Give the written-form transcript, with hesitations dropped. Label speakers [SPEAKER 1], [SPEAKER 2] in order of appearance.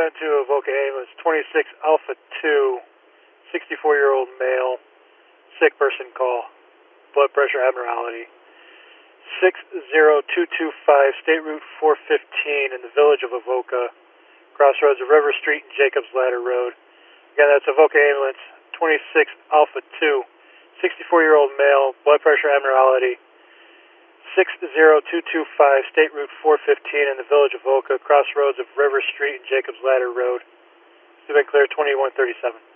[SPEAKER 1] event to Avoca ambulance, 26 Alpha 2, 64-year-old male, sick person call, blood pressure abnormality. 60225, State Route 415 in the village of Avoca, crossroads of River Street and Jacobs Ladder Road. Again, that's Avoca ambulance, 26 Alpha 2, 64-year-old male, blood pressure abnormality. 60225, State Route 415 in the village of Avoca, crossroads of River Street and Jacobs Ladder Road. You've been clear 2137.